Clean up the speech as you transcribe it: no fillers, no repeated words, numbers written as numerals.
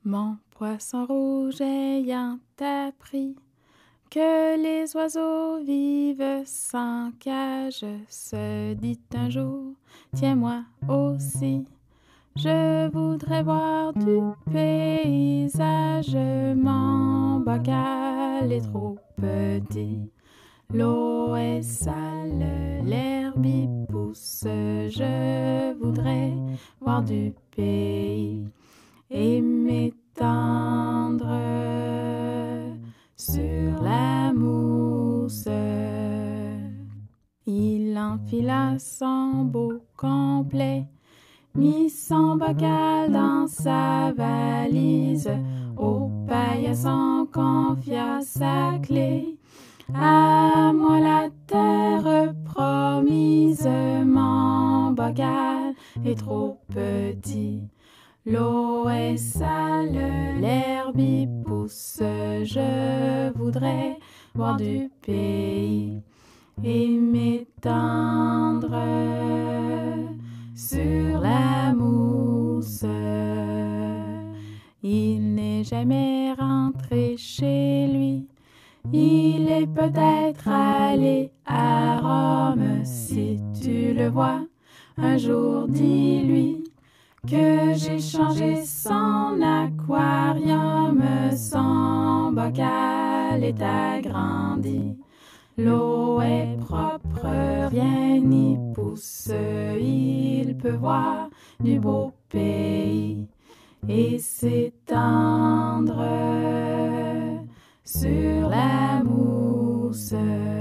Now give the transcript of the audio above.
Mon poisson rouge ayant appris que les oiseaux vivent sans cage, se dit un jour, tiens-moi aussi, je voudrais voir du paysage, mon bocal est trop petit. L'eau est sale, l'herbe y pousse, je voudrais voir du pays et m'étendre sur la mousse. Il enfila son beau complet, mit son bocal dans sa valise, au paillasson confia sa clé. À moi la terre promise, mon bocal est trop petit. L'eau est sale, l'herbe y pousse, je voudrais voir du pays et m'étendre sur la mousse. Il n'est jamais rentré chez lui, il est peut-être allé à Rome. Si tu le vois, un jour dis-lui que j'ai changé son aquarium, son bocal est agrandi. L'eau est propre, rien n'y pousse, il peut voir du beau pays et s'étendre sur la mousse.